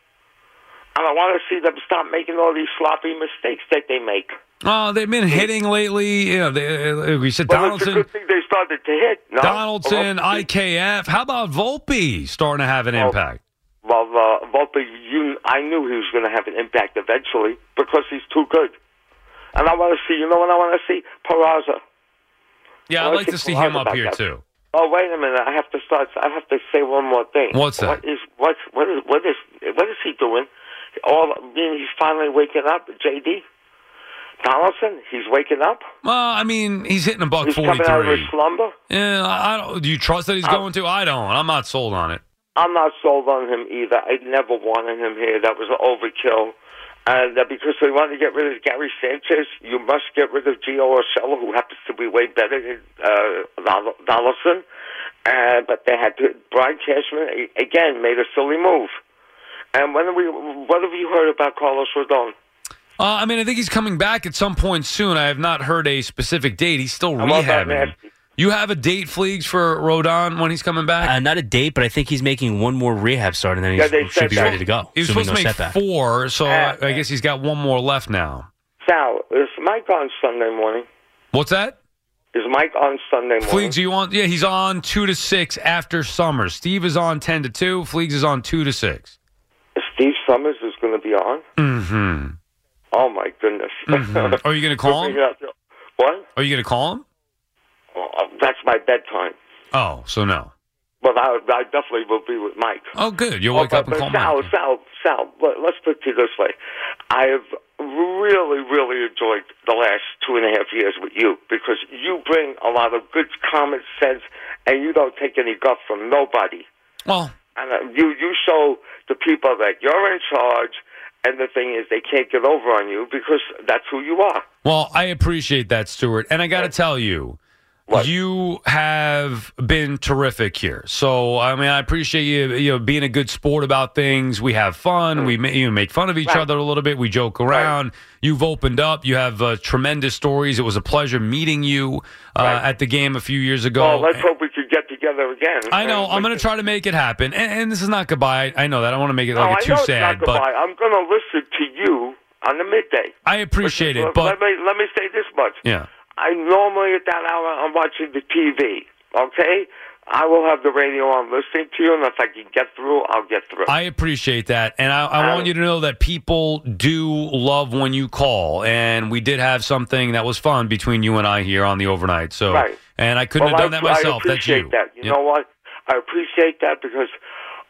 and I want to see them stop making all these sloppy mistakes that they make. Oh, they've been hitting lately. You know, they, uh, we said Well, it's a Donaldson, good thing they started to hit. No? Donaldson, Well, I K F. How about Volpe starting to have an Oh. impact? Well, uh, Volpe, you, I knew he was going to have an impact eventually because he's too good. And I want to see, you know what I want to see? Peraza. Yeah, I I'd wanna like to see Peraza him up back here there. too. Oh, wait a minute! I have to start. I have to say one more thing. What's that? What is what's what is what is what is he doing? All I mean, he's finally waking up. J D Donaldson, he's waking up. Well, I mean, he's hitting a buck He's coming out of his forty-three. slumber. Yeah, I I don't. Do you trust that he's I'm- going to? I don't. I'm not sold on it. I'm not sold on him either. I never wanted him here. That was an overkill. And uh, because they wanted to get rid of Gary Sanchez, you must get rid of Gio Urshela, who happens to be way better than uh, Donald- Donaldson. Uh, but they had to. Brian Cashman a- again made a silly move. And when have we? What have you heard about Carlos Rodon? Uh, I mean, I think he's coming back at some point soon. I have not heard a specific date. He's still How about that, rehabbing. Nasty? You have a date, Fleegs, for Rodon when he's coming back? Uh, not a date, but I think he's making one more rehab start, and then he Yeah, they should said be that. ready to go. He was assuming supposed to no make setback. four, so Uh, I, I guess he's got one more left now. Sal, is Mike on Sunday morning? What's that? Is Mike on Sunday morning? Fleegs, you on? Yeah, he's on two to six after summer. Steve is on ten to two. Fleegs is on two to six. Steve Summers is going to be on? Mm-hmm. Oh, my goodness. Mhm. Are you going to call him? What? Are you going to call him? Well, uh, that's my bedtime. Oh, so no. But I, I definitely will be with Mike. Oh, good. You'll wake Oh, up and but call Sal, Mike. Sal, Sal, let- let's put it this way. I have really, really enjoyed the last two and a half years with you because you bring a lot of good common sense and you don't take any guff from nobody. Well, And uh, you, you show the people that you're in charge, and the thing is they can't get over on you because that's who you are. Well, I appreciate that, Stuart. And I got to tell you, What? you have been terrific here. So, I mean, I appreciate you, you know, being a good sport about things. We have fun. We ma- you make fun of each Right. other a little bit. We joke around. You've opened up. You have uh, tremendous stories. It was a pleasure meeting you uh, Right. at the game a few years ago. Well, let's hope we could get together again. I know. And I'm going like- to try to make it happen. And, and this is not goodbye. I know that. I don't want to make it No, like I a too know it's sad, not but goodbye. I'm going to listen to you on the midday. I appreciate it. Let- But let me let me say this much. yeah. I normally at that hour I'm watching the T V. Okay, I will have the radio on listening to you, and if I can get through, I'll get through. I appreciate that. And I, I want you to know that people do love when you call. And we did have something that was fun between you and I here on the overnight. So, Right. and I couldn't Well, have done that I, myself. I That's appreciate you. that. You Yep. know what? I appreciate that because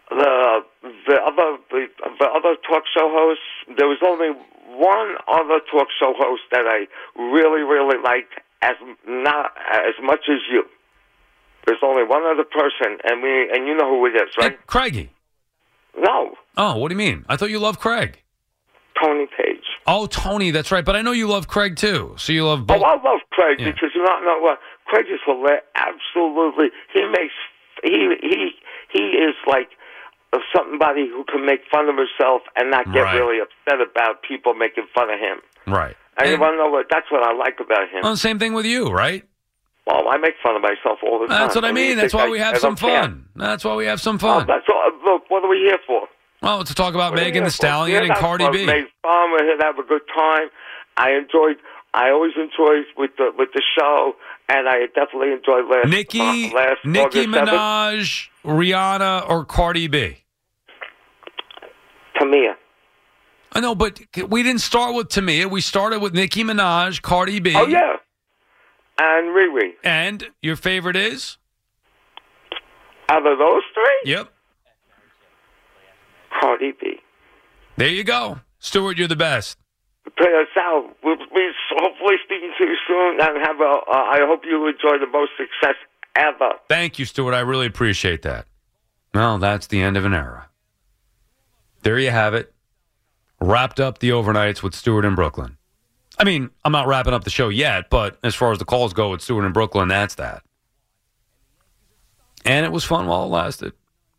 the the other the, the other talk show hosts, there was only one other talk show host that I really really liked as not as much as you. There's only one other person, and we and you know who it is, right? Hey, Craigie. No. Oh, what do you mean? I thought you loved Craig. Tony Page. Oh, Tony, that's right. But I know you love Craig too. So you love both. Oh, I love Craig Yeah. because you know, know what? Craig is hilarious. Absolutely, he makes he he he is like somebody who can make fun of himself and not get Right. really upset about people making fun of him. Right. And, you want to know what? That's what I like about him. Well, same thing with you, right? Well, I make fun of myself all the time. That's what I mean. you That's think why I- we I have some don't care? fun. That's why we have some Oh, fun. that's all. Look, what are we here for? Well, to talk about What are we Megan here Thee for? Stallion Yeah, and that's Cardi what B. Made fun. We're here to have a good time. I enjoyed. I always enjoyed with the with the show, and I definitely enjoyed last Nicki, uh, last Nicki August seventh. Minaj, Rihanna, or Cardi B? Tamia. I know, but we didn't start with Tamia. We started with Nicki Minaj, Cardi B. Oh yeah, and Riri. And your favorite is? Out of those three, Yep. Cardi B. There you go. Stuart, you're the best. Play us out. We'll be hopefully speaking to you soon, and have a. Uh, I hope you enjoy the most success ever. Thank you, Stuart. I really appreciate that. Well, that's the end of an era. There you have it. Wrapped up the overnights with Stuart in Brooklyn. I mean, I'm not wrapping up the show yet, but as far as the calls go with Stuart in Brooklyn, that's that. And it was fun while it lasted.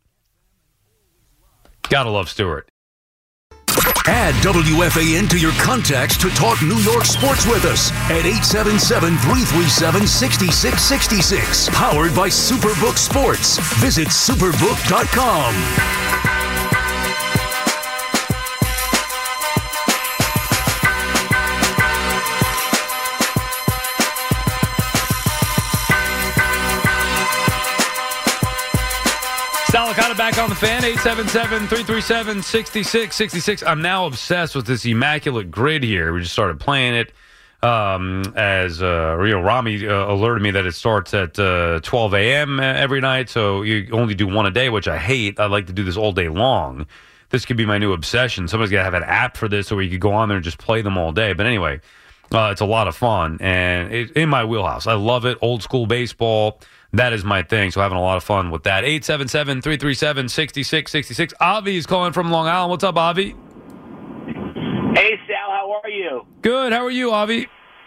Gotta love Stuart. Add W F A N to your contacts to talk New York sports with us at eight seven seven, three three seven, six six six six. Powered by Superbook Sports. Visit superbook dot com. Salicata back on the fan, eight seven seven, three three seven, six six six six. I'm now obsessed with this immaculate grid here. We just started playing it um, as uh, you know, Rami uh, alerted me that it starts at uh, twelve a.m. every night, so you only do one a day, which I hate. I like to do this all day long. This could be my new obsession. Somebody's got to have an app for this so we could go on there and just play them all day. But anyway, uh, it's a lot of fun, and it's in my wheelhouse. I love it. Old school baseball. That is my thing, so having a lot of fun with that. eight seven seven, three three seven, six six six six. Avi is calling from Long Island. What's up, Avi? Hey, Sal, how are you? Good. How are you, Avi?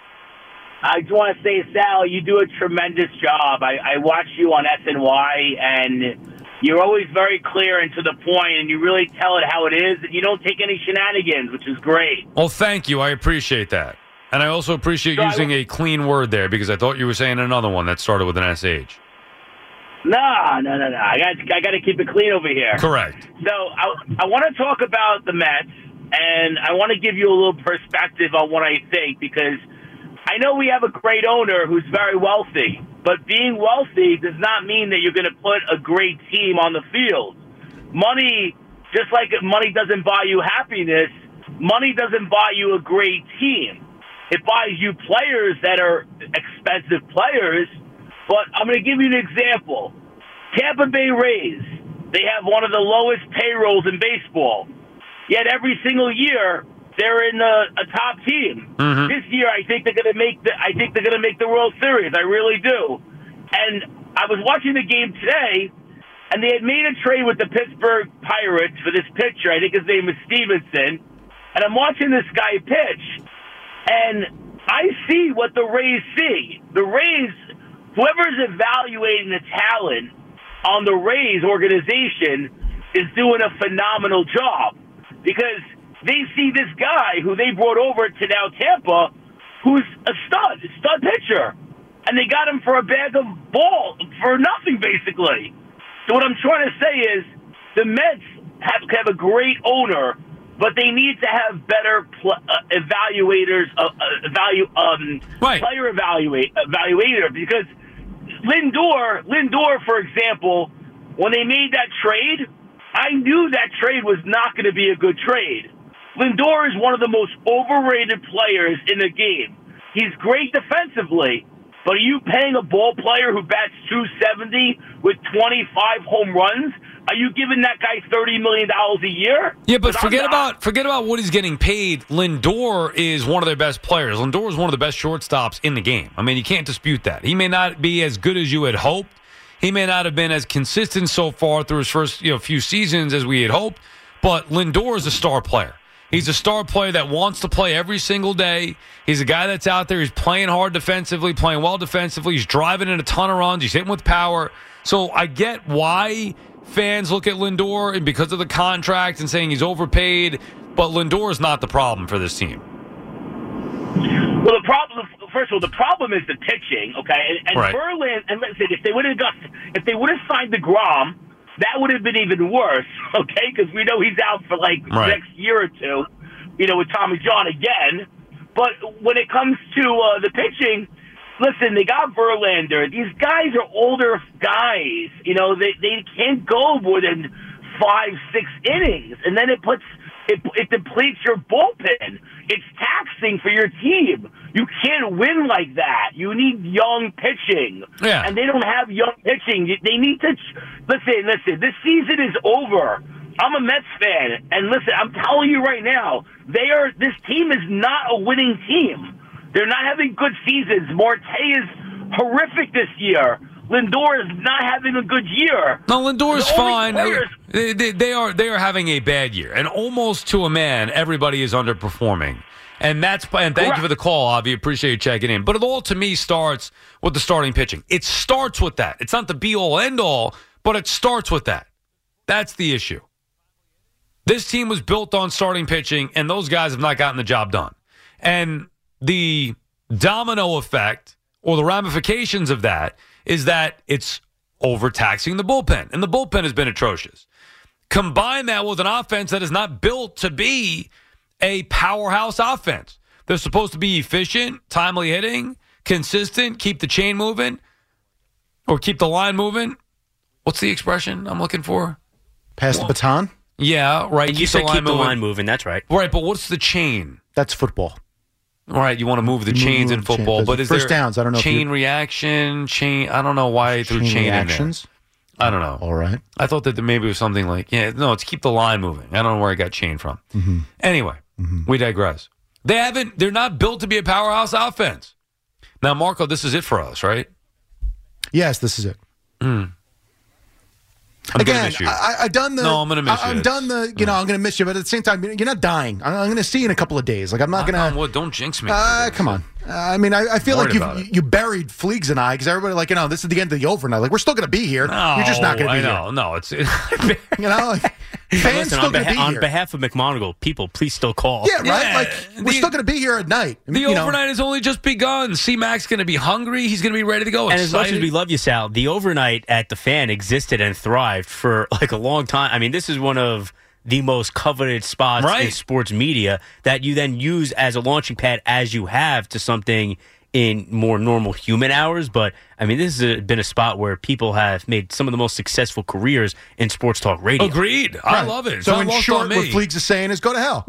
I just want to say, Sal, you do a tremendous job. I, I watch you on S N Y, and you're always very clear and to the point, and you really tell it how it is. And you don't take any shenanigans, which is great. Well, thank you. I appreciate that. And I also appreciate So using I, a clean word there because I thought you were saying another one that started with an S H. No, no, no, no. I got, I got to keep it clean over here. Correct. So I, I want to talk about the Mets, and I want to give you a little perspective on what I think because I know we have a great owner who's very wealthy, but being wealthy does not mean that you're going to put a great team on the field. Money, just like money doesn't buy you happiness, money doesn't buy you a great team. It buys you players that are expensive players, but I'm going to give you an example. Tampa Bay Rays, they have one of the lowest payrolls in baseball, yet every single year they're in a, a top team. Mm-hmm. This year, I think they're going to make the I think they're going to make the World Series. I really do. And I was watching the game today, and they had made a trade with the Pittsburgh Pirates for this pitcher. I think his name is Stevenson. And I'm watching this guy pitch, and I see what the Rays see. The Rays, whoever's evaluating the talent on the Rays organization is doing a phenomenal job because they see this guy who they brought over to now Tampa who's a stud, stud pitcher. And they got him for a bag of ball for nothing, basically. So what I'm trying to say is the Mets have, have a great owner, but they need to have better pl- uh, evaluators, uh, uh, value, um, right. player evaluate evaluator. Because Lindor, Lindor, for example, when they made that trade, I knew that trade was not going to be a good trade. Lindor is one of the most overrated players in the game. He's great defensively, but are you paying a ball player who bats two seventy with twenty-five home runs Are you giving that guy thirty million dollars a year? Yeah, but 'Cause forget I'm not. about forget about what he's getting paid. Lindor is one of their best players. Lindor is one of the best shortstops in the game. I mean, you can't dispute that. He may not be as good as you had hoped. He may not have been as consistent so far through his first you know few seasons as we had hoped. But Lindor is a star player. He's a star player that wants to play every single day. He's a guy that's out there. He's playing hard defensively, playing well defensively. He's driving in a ton of runs. He's hitting with power. So I get why fans look at Lindor and because of the contract and saying he's overpaid, but Lindor is not the problem for this team. Well, the problem, first of all, the problem is the pitching, okay? And, and Right. Verlander, and listen, if they would have got, if they would have signed DeGrom, that would have been even worse, okay? Because we know he's out for like Right. the next year or two, you know, with Tommy John again. But when it comes to uh, the pitching, listen, they got Verlander. These guys are older guys. You know, they they can't go more than five, six innings, and then it puts it, it depletes your bullpen. It's taxing for your team. You can't win like that. You need young pitching, Yeah. and they don't have young pitching. They need to listen. Listen, this season is over. I'm a Mets fan, and listen, I'm telling you right now, they are. This team is not a winning team. They're not having good seasons. Marte is horrific this year. Lindor is not having a good year. No, Lindor's The only fine. players- They, they, they are they are having a bad year, and almost to a man, everybody is underperforming. And that's and thank you for the call, Avi. Appreciate you checking in. But it all to me starts with the starting pitching. It starts with that. It's not the be all end all, but it starts with that. That's the issue. This team was built on starting pitching, and those guys have not gotten the job done. And the domino effect or the ramifications of that is that it's overtaxing the bullpen, and the bullpen has been atrocious. Combine that with an offense that is not built to be a powerhouse offense. They're supposed to be efficient, timely hitting, consistent, keep the chain moving, or keep the line moving. What's the expression I'm looking for? Pass the baton? Yeah, right. And you said keep the line moving. That's right. Right, but what's the chain? That's football. All right, you want to move the Move chains in the chain. football, There's but is first there downs. I don't know if chain you- reaction, chain? I don't know why I threw Chain chain reactions? in there. I don't know. All right. I thought that there maybe was something like, yeah, no, it's keep the line moving. I don't know where I got chain from. Mm-hmm. Anyway, we digress. They haven't. They're not built to be a powerhouse offense. Now, Marco, this is it for us, right? Yes, this is it. Mm. I'm Again, gonna miss you. I, I done the. No, I'm gonna miss I, you. I'm done the. You know, I'm gonna miss you, but at the same time, you're not dying. I'm, I'm gonna see you in a couple of days. Like I'm not Knock gonna. on wood, don't jinx me. Uh, come on. Uh, I mean, I, I feel Worried like about you it. you buried Fleegs and I because everybody like you know this is the end of the overnight. Like we're still gonna be here. No, you're just not gonna be I know. here. No, it's You know, like, fans Listen, still on, gonna beha- be on here. behalf of McMonagle, people, please still call. Yeah, right. Yeah, like we're the- still gonna be here at night. The you know. overnight has only just begun. C-Mac's going to be hungry. He's going to be ready to go. And as much as excited. we love you, Sal, the overnight at the Fan existed and thrived for like a long time. I mean, this is one of the most coveted spots Right. in sports media that you then use as a launching pad as you have to something in more normal human hours. But I mean, this has been a spot where people have made some of the most successful careers in sports talk radio. Agreed. I Right. love it. It's So not in lost short, on what me. Fleegs is saying is go to hell.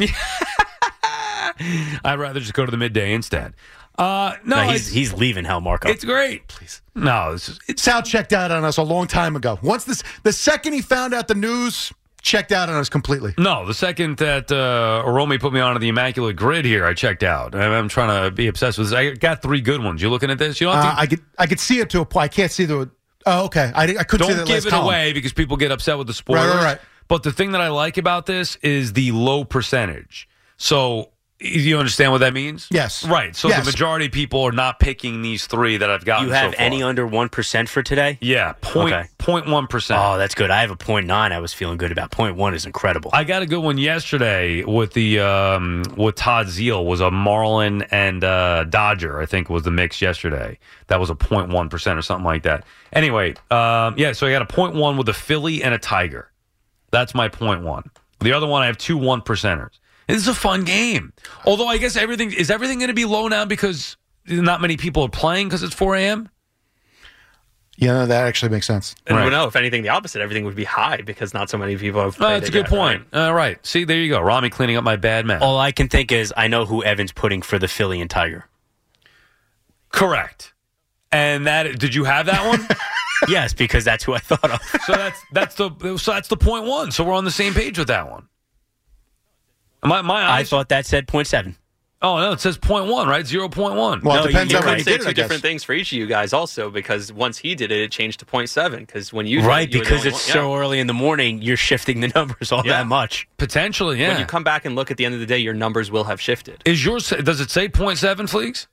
I'd rather just go to the midday instead. Uh, no, No, it's, he's, he's leaving hell, Marco. it's great. Please. No, it's just, it's Sal checked out on us a long time ago. Once this, the second he found out the news, checked out on us completely. no. The second that uh, Romy put me onto the immaculate grid here, I checked out. I'm, I'm trying to be obsessed with this. I got three good ones. You looking at this? You don't have Uh, to, I could I could see it to a point. I can't see the. Oh, okay. I, I couldn't see don't that give last it column. away because people get upset with the spoilers. Right, right, right. But the thing that I like about this is the low percentage. So you understand what that means? Yes. Right. So Yes. the majority of people are not picking these three that I've gotten You have so far. any under one percent for today? Yeah, point, Okay. point one percent. Oh, that's good. I have a point nine. I was feeling good about. Point one is incredible. I got a good one yesterday with the um, with Todd Zeal was a Marlin and uh, Dodger. I think was the mix yesterday. That was a point one percent or something like that. Anyway, um, yeah. So I got a point one with a Philly and a Tiger. That's my point one. The other one I have two one percenters. This is a fun game. Although I guess everything is everything going to be low now because not many people are playing because it's four a.m. Yeah, that actually makes sense. And Right. well, no, if anything, the opposite. Everything would be high because not so many people have Oh, played that's a it good yet, point. All right. See, there you go. Rami cleaning up my bad math. All I can think is I know who Evan's putting for the Philly and Tiger. Correct. And that did you have that one? Yes, because that's who I thought of. So that's that's the so that's the point one. So we're on the same page with that one. My my eyes, I thought that said point seven. Oh no, it says point one, right? Zero point one. Well, no, it depends you, on you when could you say did it, two I guess. different things for each of you guys also, because once he did it, it changed to point seven. Because when you did Right, it, you were the because only it's one- so yeah. early in the morning, you're shifting the numbers all Yeah. that much. Potentially, yeah. When you come back and look at the end of the day, your numbers will have shifted. Is yours? Does it say point seven, Fleeks?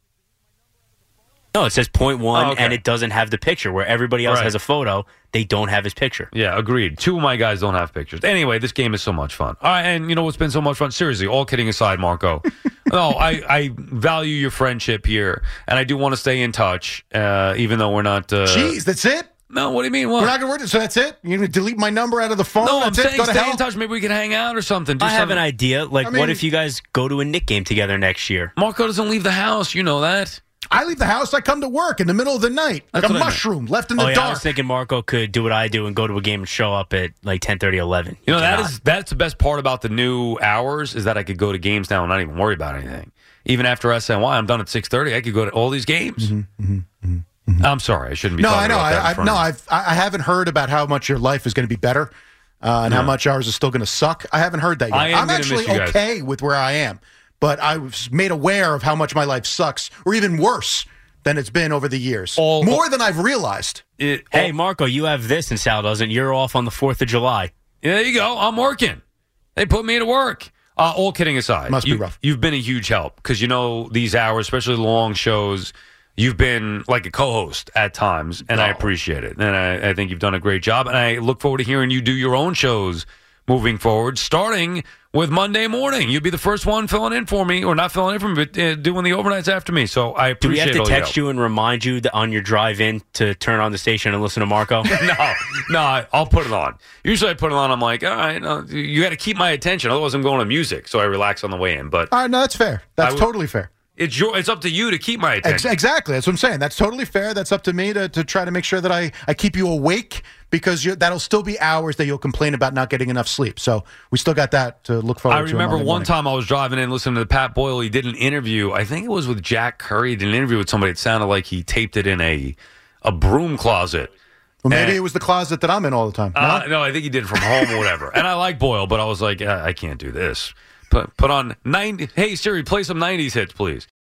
No, it says point one, Oh, okay. and it doesn't have the picture. Where everybody else Right. has a photo, they don't have his picture. Yeah, agreed. Two of my guys don't have pictures. Anyway, this game is so much fun. All right, and you know what's been so much fun? Seriously, all kidding aside, Marco. no, I, I value your friendship here, and I do want to stay in touch, uh, even though we're not. Uh, Jeez, that's it? No, what do you mean? What? We're not going to work. So that's it? You're going to delete my number out of the phone? No, I'm that's it? saying Go to stay hell? in touch. Maybe we can hang out or something. Do I have something. an idea. Like, I mean- what if you guys go to a Knick game together next year? Marco doesn't leave the house. You know that. I leave the house. I come to work in the middle of the night, like That's a what I meant. mushroom left in the Oh, yeah, I dark. was thinking Marco could do what I do and go to a game and show up at like ten thirty, eleven. You know that cannot. is that's the best part about the new hours is that I could go to games now and not even worry about anything. Even after S N Y, I'm done at six thirty. I could go to all these games. Mm-hmm, mm-hmm, mm-hmm. I'm sorry, I shouldn't be. No, talking I know. About that in I, I, front no, of you. I've, I I haven't heard about how much your life is going to be better uh, and how No. much ours is still going to suck. I haven't heard that yet. I am I'm gonna actually miss you guys. okay with where I am, but I was made aware of how much my life sucks, or even worse than it's been over the years. All- More than I've realized. It- Hey, Marco, you have this and Sal doesn't. You're off on the fourth of July. Yeah, there you go. I'm working. They put me to work. Uh, all kidding aside, Must be you, rough. You've been a huge help because you know these hours, especially long shows. You've been like a co-host at times, and I appreciate it. And I, I think you've done a great job. And I look forward to hearing you do your own shows moving forward, starting with Monday morning. You'll be the first one filling in for me, or not filling in for me, but uh, doing the overnights after me. So I Do we appreciate have to all your text help. you and remind you that on your drive in to turn on the station and listen to Marco? no, no, I- I'll put it on. Usually I put it on. I'm like, all right, no, you got to keep my attention. Otherwise, I'm going to music. So I relax on the way in. But All right, no, that's fair. That's I would- totally fair. it's your, it's up to you to keep my Ex- attention. exactly. That's what I'm saying. That's totally fair. That's up to me to, to try to make sure that I, I keep you awake because you that'll still be hours that you'll complain about not getting enough sleep. So we still got that to look forward I to. on remember Monday one morning. time I was driving in listening to Pat Boyle. He did an interview. I think it was with Jack Curry. He did an interview with somebody. It sounded like he taped it in a a broom closet. Well, maybe And- it was the closet that I'm in all the time. No? Uh, no, I think he did it from home or whatever. And I like Boyle, but I was like, I I can't do this. Put put on ninety. Hey Siri, play some nineties hits, please.